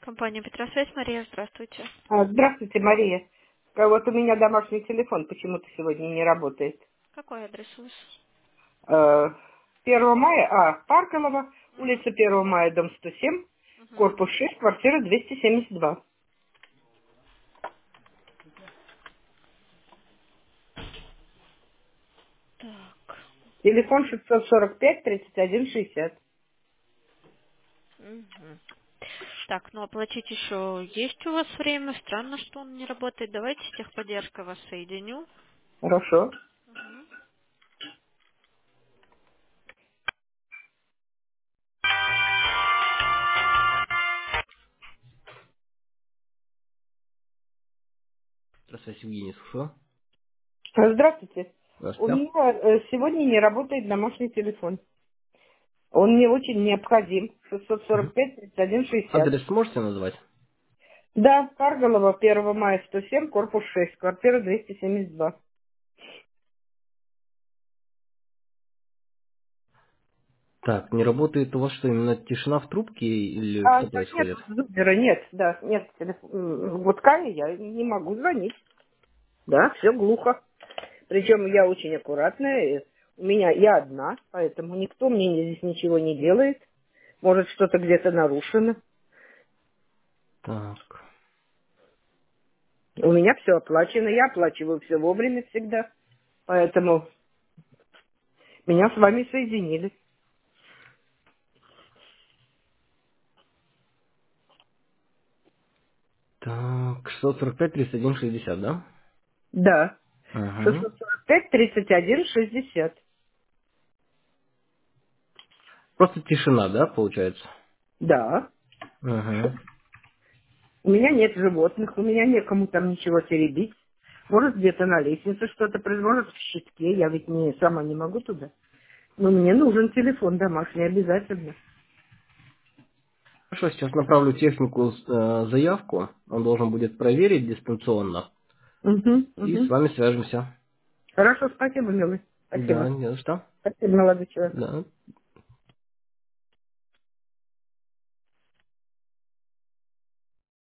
Компания Петросвязь, Мария, здравствуйте. Здравствуйте, Мария. Вот у меня домашний телефон почему-то сегодня не работает. Какой адрес у вас? 1 мая, Парколова, улица 1 мая, дом 107, Мгм. корпус 6, квартира 272. Так. Телефон 645-31-60. Мгм. Так, ну оплатить еще есть у вас время. Странно, что он не работает. Давайте техподдержка вас соединю. Хорошо. Мгм. Здравствуйте, Евгений, слушаю. Здравствуйте. У Здравствуйте. меня сегодня не работает домашний телефон. Он мне очень необходим. Мгм. 645-31-60. Адрес можете назвать? Да, Парголова, 1 мая, 107, корпус 6, квартира 272. Так, не работает у вас что, именно тишина в трубке или что Да, нет, происходит? Зубера нет, да, нет, гудка, и я не могу звонить. Да, все глухо. Причем я очень аккуратная, я одна, поэтому никто мне здесь ничего не делает. Может, что-то где-то нарушено. Так, У меня все оплачено, я оплачиваю все вовремя всегда. Поэтому меня с вами соединили. так, 645-31-60, да? Да. Угу. 645-31-60. Просто тишина, да, получается? Да. Угу. У меня нет животных, у меня некому там ничего теребить. Может, где-то на лестнице что-то произойдет, в щитке, я ведь сама не могу туда. Но мне нужен телефон домашний обязательно. Хорошо, сейчас направлю технику заявку. Он должен будет проверить дистанционно. Угу, И с угу. вами свяжемся. Хорошо, спасибо, милый. Да, Спасибо. не за что. Спасибо, молодой человек. Да.